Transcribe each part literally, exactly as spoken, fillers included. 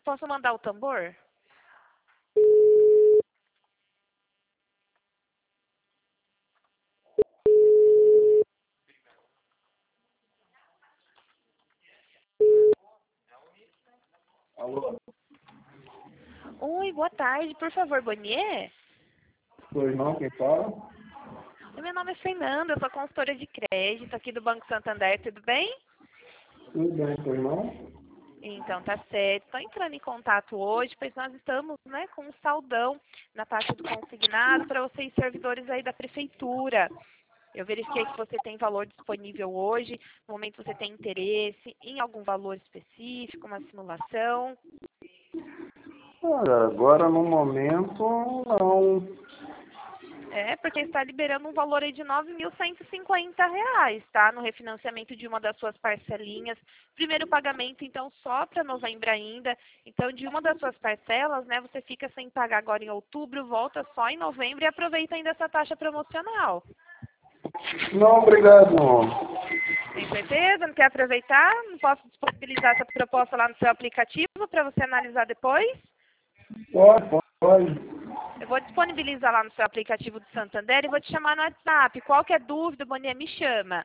Posso mandar o tambor? Alô? Oi, boa tarde. Por favor, Bonier? Pois não, quem fala? Meu nome é Fernanda, eu sou consultora de crédito aqui do Banco Santander, tudo bem? Tudo bem, pois não? Então, tá certo. Estou entrando em contato hoje, pois nós estamos, né, com um saldão na taxa do consignado para vocês servidores aí da prefeitura. Eu verifiquei que você tem valor disponível hoje, no momento você tem interesse em algum valor específico, uma simulação. Olha, agora no momento, não. É, porque está liberando um valor aí de nove mil cento e cinquenta reais, tá? No refinanciamento de uma das suas parcelinhas. Primeiro pagamento, então, só para novembro ainda. Então, de uma das suas parcelas, né, você fica sem pagar agora em outubro, volta só em novembro e aproveita ainda essa taxa promocional. Não, obrigado. Tem certeza? Não quer aproveitar? Não posso disponibilizar essa proposta lá no seu aplicativo para você analisar depois? Pode, pode. Eu vou disponibilizar lá no seu aplicativo do Santander e vou te chamar no WhatsApp. Qualquer dúvida, Boninha, me chama.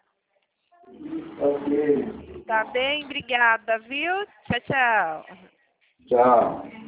Ok. Tá bem? Obrigada, viu? Tchau, tchau. Tchau.